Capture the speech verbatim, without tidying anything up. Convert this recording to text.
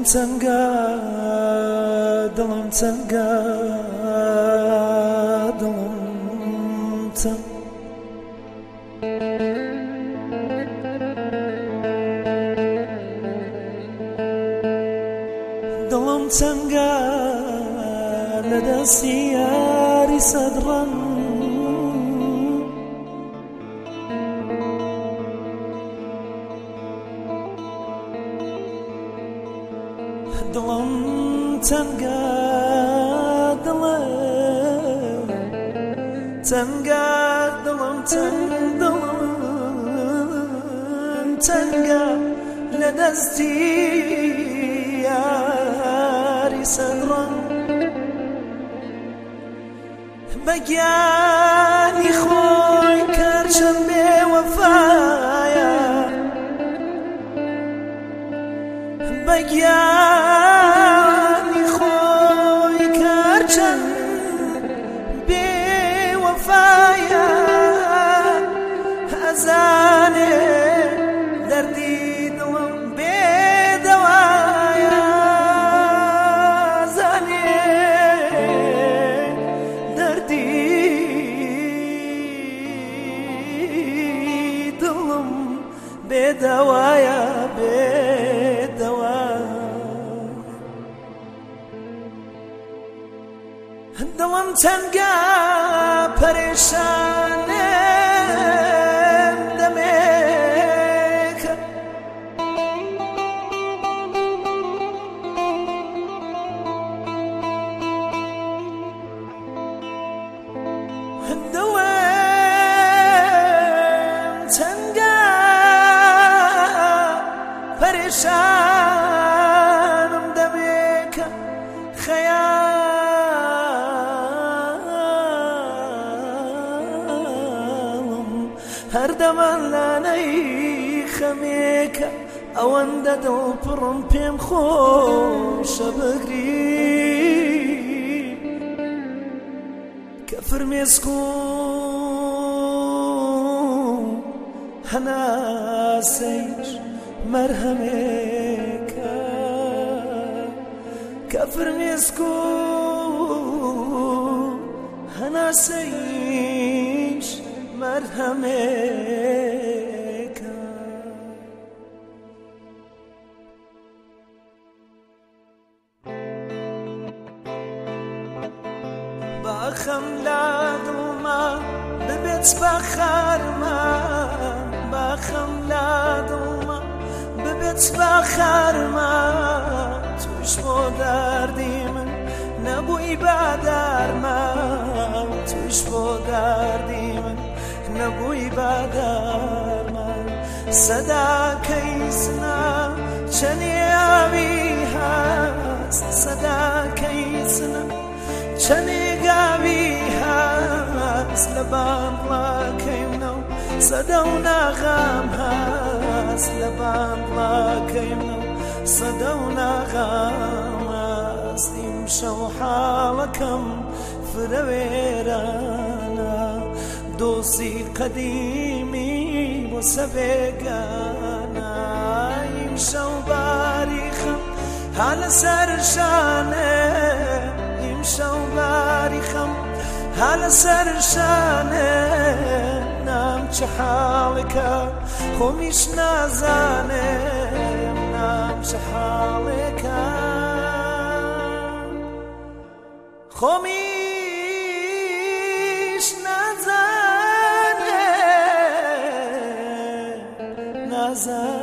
تەنگە دڵم تەنگە دڵم تەنگ دڵم تەنگە لە دەستی یاری سەدڕەن دڵم تەنگە دڵم تەنگە دڵم تەنگ دڵم تەنگە لە دەستی یاری سەدڕەن بەگیانی خۆی کارچەند بێوەفایە بەگیانی خۆی کارچەند بێوەفایە ئەزانێ دەردی دڵم بێدەوایە ئەزانێ دەردی دڵم بێدەوایە دڵم تەنگە پەرێشانم دەمێکە دڵم تەنگە پەرێشانم دەمێکە خەیال هەردەمان لانەی خەمێکە ئەوەندە دڵپڕم پێم خۆشە بگری کە فرمێسک و هەناسەیش مەرهەمێکە کە فرمێسک و هەناسەیش مرهمێکە باخەم لا دڵما ببێت باخارما باخەم لا دڵما ببێت باخارما توش بۆ دەردی من نەبووی بادارما توش بۆ دەردی من نەبووی بادارمان سەداکەی سنا چەنێاوی هەست سەداکەی سنا چەنێگاوی هەست لە بامڵاکەی منە و سەدە و ناغام هەست لە بامڵاکەی منە و سەدە و ناغام هەست ئیمشەو حاڵەکەم فرەوێرانە دۆسی قەدیمی بۆ سەبێگانە ئیمشەو باریخەم ها لەسەر شانێ ئیمشەو باریخەم ها لەسەر شانێ نام چه حاڵێکە خۆمیش نازانێم نام چه حاڵێکە خۆمیش نازانێم نازانێم